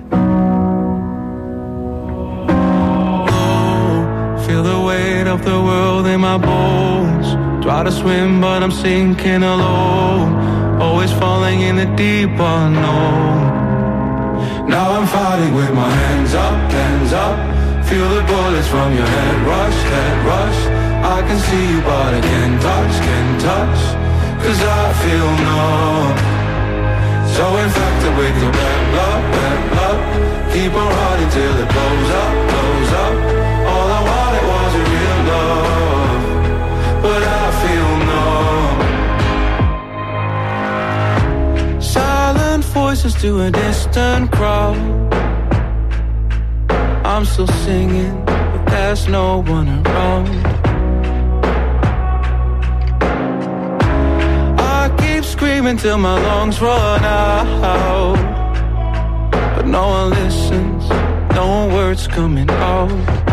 Oh, feel the weight of the world in my bones. Try to swim but I'm sinking alone. Always falling in the deep unknown. Now I'm fighting with my hands up, hands up. Feel the bullets from your head rush, head rush. I can see you but I can't touch. Cause I feel numb. So infected with your bad blood. Keep on running till it blows up, blows up. All I wanted was a real love, but I feel numb. Silent voices to a distant crowd. I'm still singing, but there's no one around. Screaming till my lungs run out, but no one listens, no words coming out.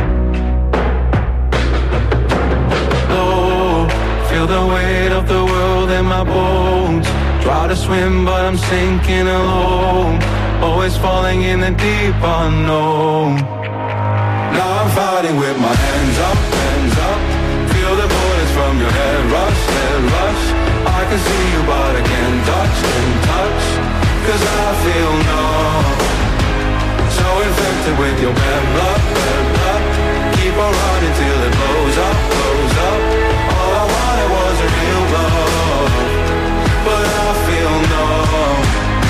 Oh, feel the weight of the world in my bones. Try to swim but I'm sinking alone. Always falling in the deep unknown. Now I'm fighting with my hands up, hands up. Feel the bullets from your head rush, head rush. I can see you but I can't touch. Cause I feel numb. So infected with your bad blood. Keep on running till it blows up, blows up. All I wanted was a real love, but I feel numb.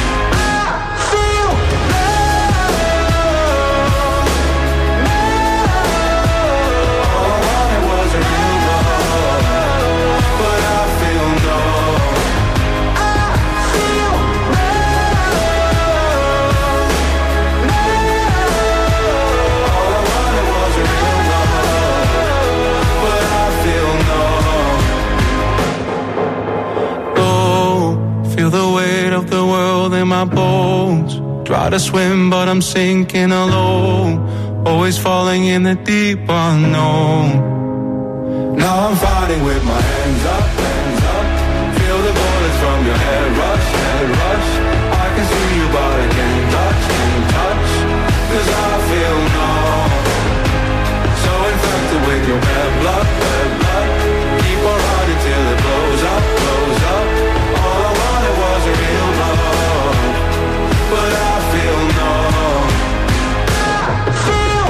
In my bones, try to swim but I'm sinking alone. Always falling in the deep unknown. Now I'm fighting with my hands up, hands up. Feel the bullets from your head rush, head rush. I can see you but I can't touch. Cause I feel numb. So infected with your bad blood. Keep on running till it blows up, blows up. All I wanted was a real love, but I feel numb. Feel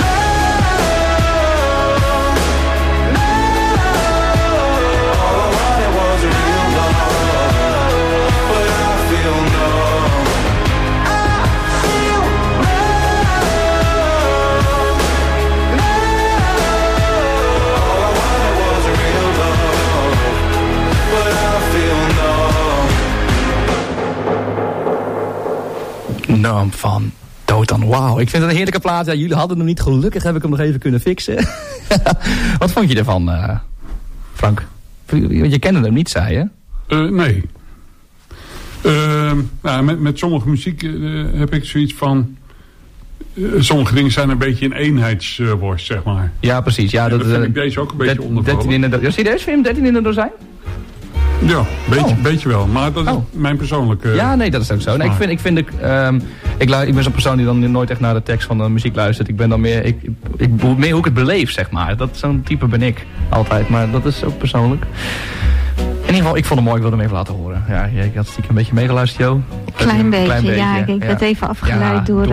numb. All I wanted was a real love, but I feel numb. Feel numb. All I wanted was a real love, but I feel numb. Numb van Dotan. Wauw, ik vind het een heerlijke plaat. Ja, jullie hadden hem niet. Gelukkig heb ik hem nog even kunnen fixen. Wat vond je ervan, Frank? Want je kende hem niet, zei je? Nee. Nou, met sommige muziek heb ik zoiets van... sommige dingen zijn een beetje een eenheidsworst, zeg maar. Ja, precies. Ja, dat vind ik deze ook een beetje ondervallen. Serieus, vind je hem 13 in een dozijn? Ja, beetje wel. Maar dat is mijn persoonlijke... Ja, nee, dat is ook zo. Nee, ik ben zo'n persoon die dan nooit echt naar de tekst van de muziek luistert. Ik ben dan meer meer hoe ik het beleef, zeg maar. Zo'n type ben ik altijd, maar dat is ook persoonlijk. In ieder geval, ik vond het mooi, ik wilde hem even laten horen. Ja, ik had stiekem een beetje meegeluisterd, Jo. Klein beetje, ja. Ik werd even afgeleid door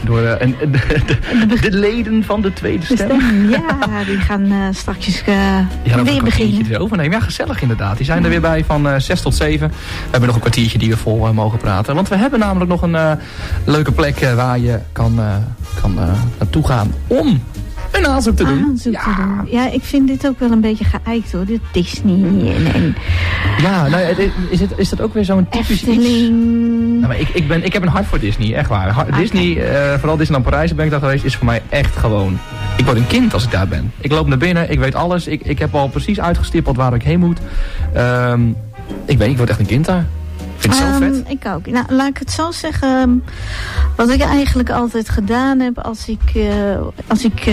de leden van de tweede stem. Ja, die gaan straks weer beginnen. Weer overnemen. Ja, gezellig inderdaad. Die zijn er weer bij van 6 tot 7. We hebben nog een kwartiertje die we vol mogen praten. Want we hebben namelijk nog een leuke plek waar je kan naartoe gaan om een aanzoek te doen. Ja, ik vind dit ook wel een beetje geëikt hoor. Dit Disney en... Ja, nou, is dat ook weer zo'n typisch iets? Nou, maar ik heb een hart voor Disney, echt waar. Disney, vooral Disneyland Parijs ben ik daar geweest, is voor mij echt gewoon... Ik word een kind als ik daar ben. Ik loop naar binnen, ik weet alles. Ik heb al precies uitgestippeld waar ik heen moet. Ik word echt een kind daar. Ik vind het zo vet. Ik ook. Nou, laat ik het zo zeggen. Wat ik eigenlijk altijd gedaan heb als ik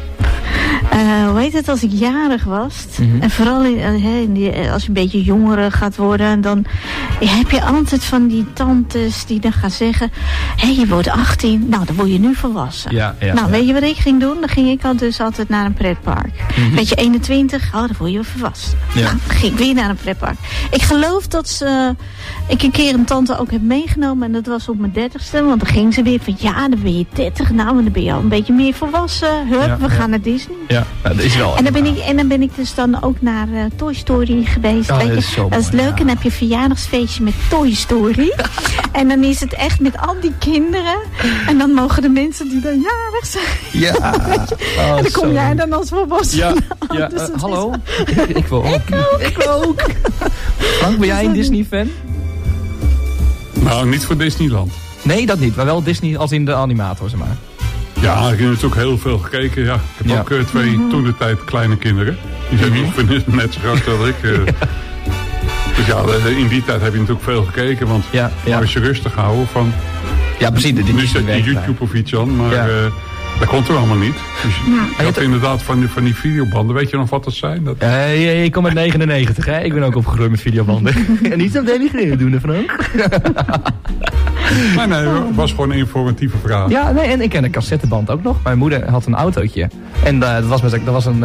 jarig was. Mm-hmm. En vooral als je een beetje jonger gaat worden. Dan heb je altijd van die tantes die dan gaan zeggen. Je wordt 18. Nou, dan word je nu volwassen. Weet je wat ik ging doen? Dan ging ik altijd naar een pretpark. Mm-hmm. Weet je, 21. Dan word je volwassen. Ja. Nou, dan ging ik weer naar een pretpark. Ik geloof dat ik een keer een tante ook heb meegenomen. En dat was op mijn 30ste. Want dan ging ze weer van dan ben je 30. Nou, dan ben je al een beetje meer volwassen. We gaan naar Disney. Ja, dat is wel. En dan ben ik dus dan ook naar Toy Story geweest. Oh, dat is leuk. En dan heb je een verjaardagsfeestje met Toy Story. En dan is het echt met al die kinderen. En dan mogen de mensen die dan jarig zijn. Ja. En dan kom jij dan als volwassene. Ja. Dus hallo. Ik wil ook. Ik ook. Frank, ben jij een Disney-fan? Nou, niet voor Disneyland. Nee, dat niet. Maar wel Disney als in de animator, zeg maar. Ja, ik heb natuurlijk heel veel gekeken. Ja. Ik heb ook twee toentertijd kleine kinderen. Die zijn ongeveer net zo groot als ik. Dus ja, in die tijd heb je natuurlijk veel gekeken. Want als je rustig houden van... Ja, precies. Nu zet je YouTube of iets aan, maar dat komt er allemaal niet. Dus je had inderdaad van die videobanden. Weet je nog wat dat zijn? Ik kom uit 99, hè. Ik ben ook opgegroeid met videobanden. En niet zo denigreren doen, hè, Frank? Nee, het was gewoon een informatieve vraag. Ja, nee, en ik ken een cassetteband ook nog. Mijn moeder had een autootje. En dat was een...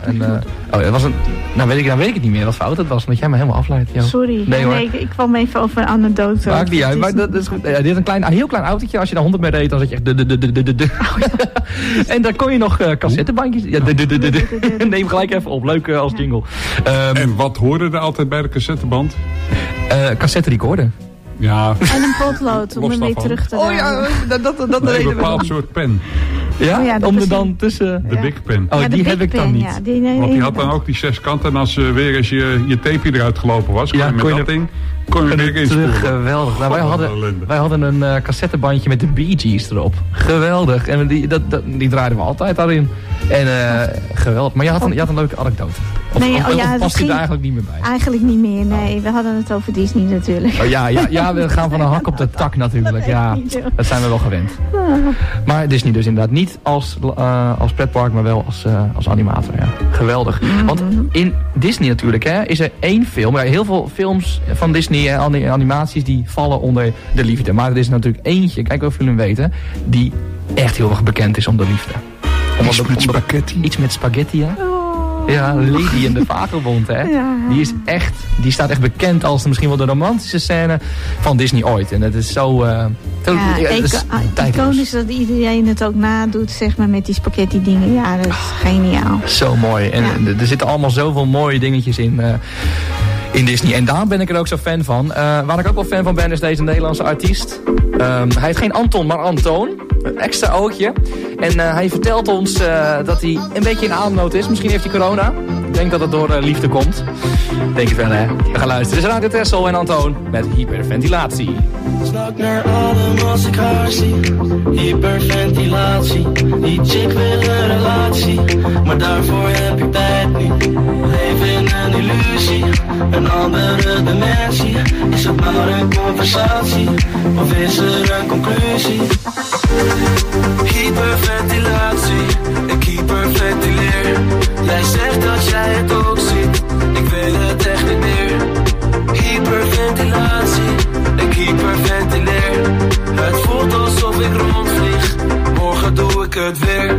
Nou weet ik het niet meer wat voor auto het was. Omdat jij me helemaal afleidt. Jo. Sorry. Nee, ik kwam even over een anekdote. Maakt niet uit, maar dat is goed. Dit is een heel klein autootje. Als je daar 100 mee reed, dan zat je echt... En daar kon je nog cassettebandjes... Neem gelijk even op. Leuk als jingle. En wat hoorde er altijd bij de cassetteband? Cassette recorder. Ja. En een potlood om hem weer terug te draaien. Dat een bepaald soort pen. Ja, om er dan tussen... De Big Pen. Oh, die heb ik dan niet. Ja, want die had dan ook die 6 kanten. En als je tape eruit gelopen was, kon je weer inspoelen. Geweldig. Nou, wij hadden een cassettebandje met de Bee Gees erop. Geweldig. En die draaiden we altijd daarin. En geweldig. Maar je had een leuke anekdote. Of past die er eigenlijk niet meer bij? Eigenlijk niet meer, nee. We hadden het over Disney natuurlijk. Oh, ja, we gaan van een hak op de tak natuurlijk. Ja, dat zijn we wel gewend. Maar Disney dus inderdaad niet als pretpark, maar wel als animator. Ja. Geweldig. Want in Disney natuurlijk is er 1 film. Heel veel films van Disney en animaties die vallen onder de liefde. Maar er is natuurlijk eentje, kijk of jullie hem weten, die echt heel erg bekend is om de liefde. Iets met spaghetti, ja. Ja, Lady in de Vagebond, hè. Ja. Die staat echt bekend als misschien wel de romantische scène van Disney ooit. En dat is zo... iconisch dat iedereen het ook nadoet, zeg maar, met die spaghetti dingen. Ja, dat is geniaal. Zo mooi. En er zitten allemaal zoveel mooie dingetjes in Disney. En daar ben ik er ook zo fan van. Waar ik ook wel fan van ben, is deze Nederlandse artiest. Hij heet geen Anton, maar Antoon. Een extra oogje. En hij vertelt ons dat hij een beetje in ademnood is. Misschien heeft hij corona. Ik denk dat het door liefde komt. Denk je wel, hè? We gaan luisteren. Dit is Radio Tessel en Antoon met hyperventilatie. Snak naar adem als ik haar zie. Hyperventilatie. Die chick wil een relatie. Maar daarvoor heb ik tijd niet. Leef in een illusie. Een andere dimensie. Is het maar een conversatie? Of is er een conclusie? Hyperventilatie, ik hyperventileer. Jij zegt dat jij het ook ziet, ik weet het echt niet meer. Hyperventilatie, ik hyperventileer. Het voelt alsof ik rondvlieg, morgen doe ik het weer.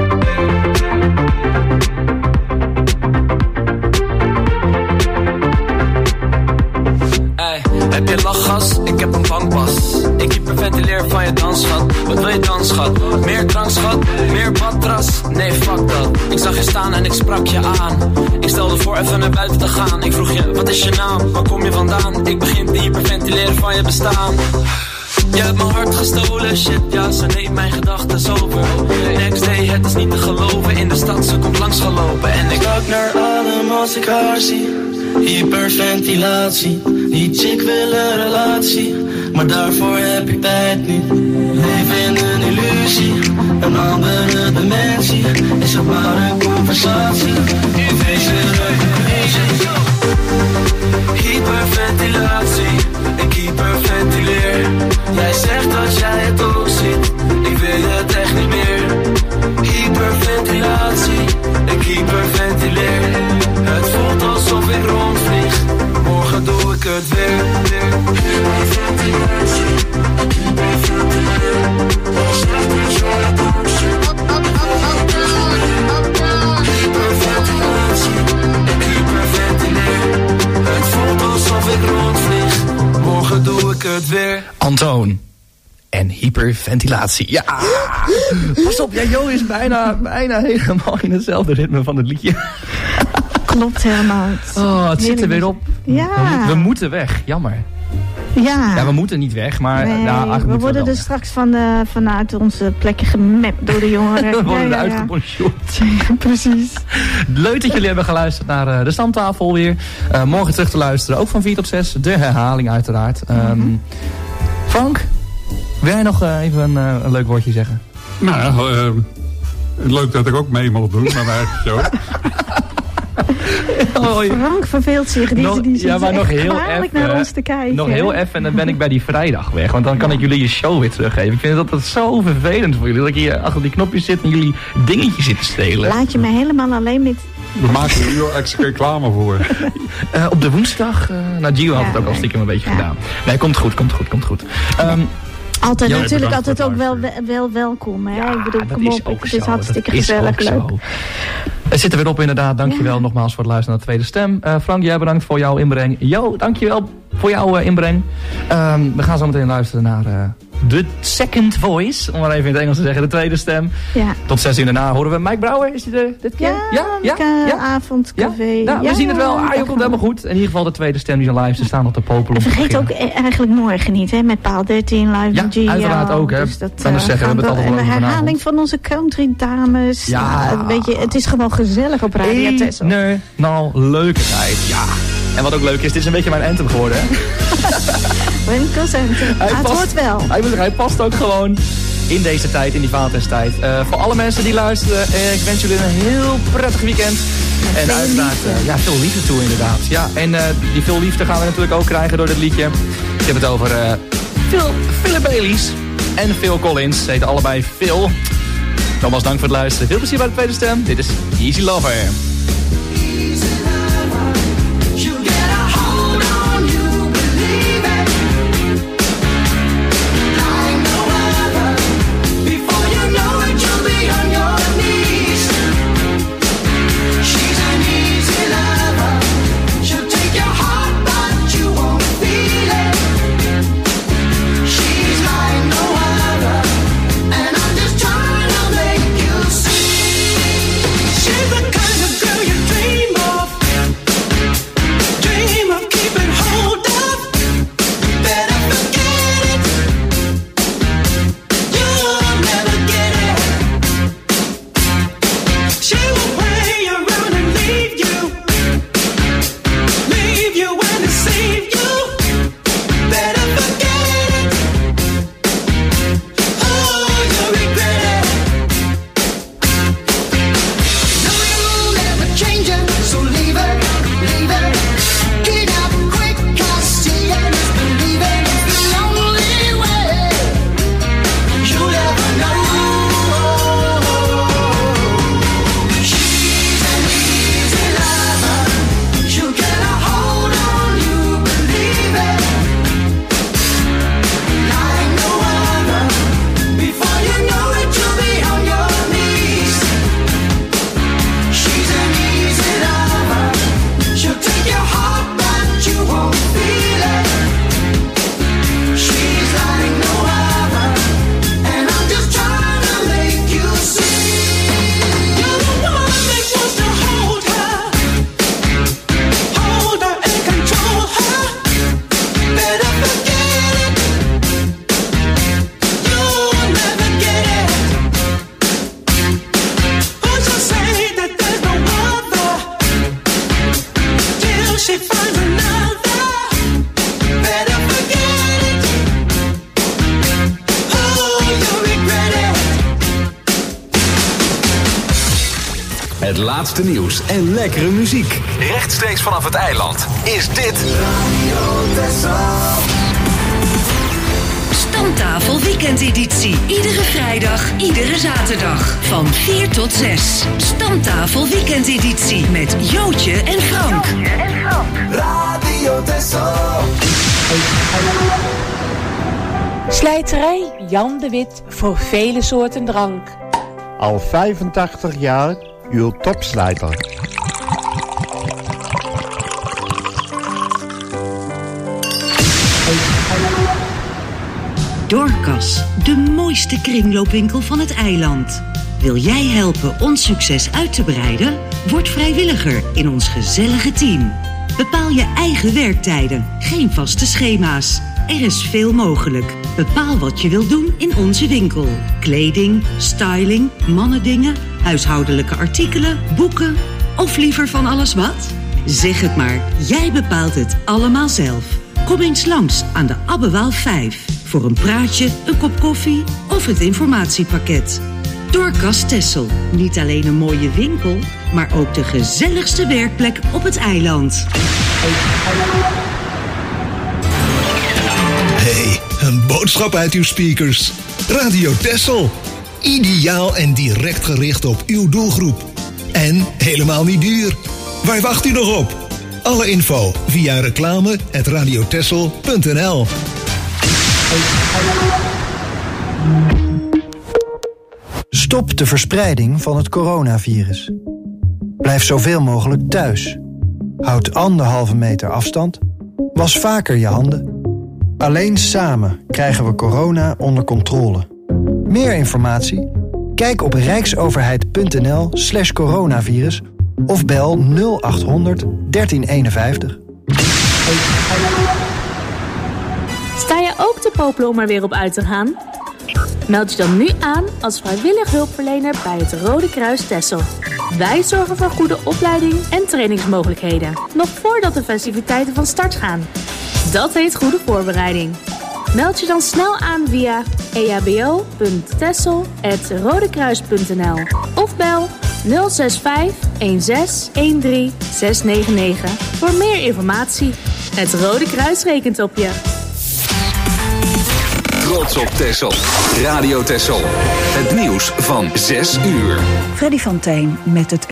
Heb je lachgas? Ik heb een bankpas. Ik hyperventileer van je dansschat. Wat wil je dan, schat? Meer drank, schat? Meer matras? Nee, fuck dat. Ik zag je staan en ik sprak je aan. Ik stelde voor even naar buiten te gaan. Ik vroeg je, wat is je naam? Waar kom je vandaan? Ik begin te hyperventileren van je bestaan. Je hebt mijn hart gestolen, shit, ja, ze neemt mijn gedachten over. Next day, het is niet te geloven, in de stad, ze komt langs gelopen. En ik ruik naar adem als ik haar zie. Hyperventilatie, die chick wil een relatie, maar daarvoor heb ik tijd niet. Leef in een illusie, een andere dimensie. Is het maar een conversatie, of is er een illusie? Hyperventilatie, ik hyperventileer. Jij zegt dat jij het ook ziet, ik weet het echt niet meer. Hyperventilatie, ik hyperventileer. Het voelt alsof ik rondvlieg, morgen doe ik het weer. Hyperventilatie, ik hyperventileer. Jij zegt dat jij het ook ziet. Hyperventilatie, ik hyperventileer. Het voelt alsof ik rondvlieg, morgen doe ik het weer. Antoon. En hyperventilatie. Ja, pas op, Jo is bijna helemaal in hetzelfde ritme van het liedje. Klopt helemaal. Oh, het zit er weer op. Ja. We moeten weg, jammer. Ja, we moeten niet weg, maar... Nee, we worden er straks vanuit onze plekje gemapt door de jongeren. We worden uitgebonjourd. Precies. Leuk dat jullie hebben geluisterd naar de Stamtafel weer. Morgen terug te luisteren, ook van 4 tot 6. De herhaling uiteraard. Frank, wil jij nog even een leuk woordje zeggen? Nou, leuk dat ik ook mee mag doen met mijn eigen show. Frank verveelt zich. Die zit maar nog heel even naar ons te kijken. Nog heel even en dan ben ik bij die vrijdag weg. Want dan kan ik jullie je show weer teruggeven. Ik vind dat zo vervelend voor jullie. Dat ik hier achter die knopjes zit en jullie dingetjes zitten stelen. Laat je me helemaal alleen met... We maken er nu extra reclame voor. Op de woensdag. Gio had het ook al stiekem een beetje gedaan. Nee, komt goed. Altijd, natuurlijk altijd ook wel welkom. Hè? Ja, ik bedoel, kom op, het is hartstikke dat gezellig, leuk. Het zit er weer op inderdaad. Dankjewel nogmaals voor het luisteren naar de tweede stem. Frank, jij bedankt voor jouw inbreng. Jo, dankjewel voor jouw inbreng. We gaan zo meteen luisteren naar de second voice. Om maar even in het Engels te zeggen, de tweede stem. Ja. Tot 6 uur daarna horen we Mike Brouwer. Is hij er dit keer? Ja? Avondcafé. Ja, we zien het wel. Je komt helemaal goed. In ieder geval de tweede stem die zo live. Ze staan op de popel. Vergeet ook eigenlijk morgen niet, hè? Met Paal 13 live met Gio. Ja, uiteraard ook, hè. Dus dat zeggen, we hebben het en de herhaling van onze country dames. Ja. Weet je, het is gewoon gezellig op Radio Tessel. Leuke tijd. Ja. En wat ook leuk is, dit is een beetje mijn anthem geworden, hè? Winkels anthem. Het hoort wel. Hij past ook gewoon in deze tijd, in die Valentijnstijd. Voor alle mensen die luisteren, ik wens jullie een heel prettig weekend. En uiteraard, veel liefde toe inderdaad. Ja, en die veel liefde gaan we natuurlijk ook krijgen door dit liedje. Ik heb het over Philip Baileys en Phil Collins. Ze heten allebei Phil. Nogmaals dank voor het luisteren. Veel plezier bij de tweede stem. Dit is Easy Lover. Het laatste nieuws en lekkere muziek. Rechtstreeks vanaf het eiland is dit Radio Texel. Stamtafel weekendeditie. Iedere vrijdag, iedere zaterdag. Van 4 tot 6. Stamtafel weekendeditie. Met Jootje en Frank. Radio Texel. Slijterij Jan de Wit voor vele soorten drank. Al 85 jaar uw topslijter. Dorcas, de mooiste kringloopwinkel van het eiland. Wil jij helpen ons succes uit te breiden? Word vrijwilliger in ons gezellige team. Bepaal je eigen werktijden, geen vaste schema's. Er is veel mogelijk. Bepaal wat je wilt doen in onze winkel. Kleding, styling, mannendingen, huishoudelijke artikelen, boeken of liever van alles wat? Zeg het maar, jij bepaalt het allemaal zelf. Kom eens langs aan de Abbewaal 5 voor een praatje, een kop koffie of het informatiepakket. Dorcas Texel, niet alleen een mooie winkel, maar ook de gezelligste werkplek op het eiland. Hey, een boodschap uit uw speakers. Radio Texel. Ideaal en direct gericht op uw doelgroep. En helemaal niet duur. Waar wacht u nog op? Alle info via reclame@radiotexel.nl. Stop de verspreiding van het coronavirus. Blijf zoveel mogelijk thuis. Houd 1,5 meter afstand. Was vaker je handen. Alleen samen krijgen we corona onder controle. Meer informatie? Kijk op rijksoverheid.nl/coronavirus of bel 0800 1351. Sta je ook te popelen om er weer op uit te gaan? Meld je dan nu aan als vrijwillig hulpverlener bij het Rode Kruis Texel. Wij zorgen voor goede opleiding en trainingsmogelijkheden, nog voordat de festiviteiten van start gaan. Dat heet goede voorbereiding. Meld je dan snel aan via ehbo.texel@rodekruis.nl of bel 065 16 13 699 voor meer informatie. Het Rode Kruis rekent op je. Trots op Texel. Radio Texel. Het nieuws van 6 uur. Freddy van Tijn met het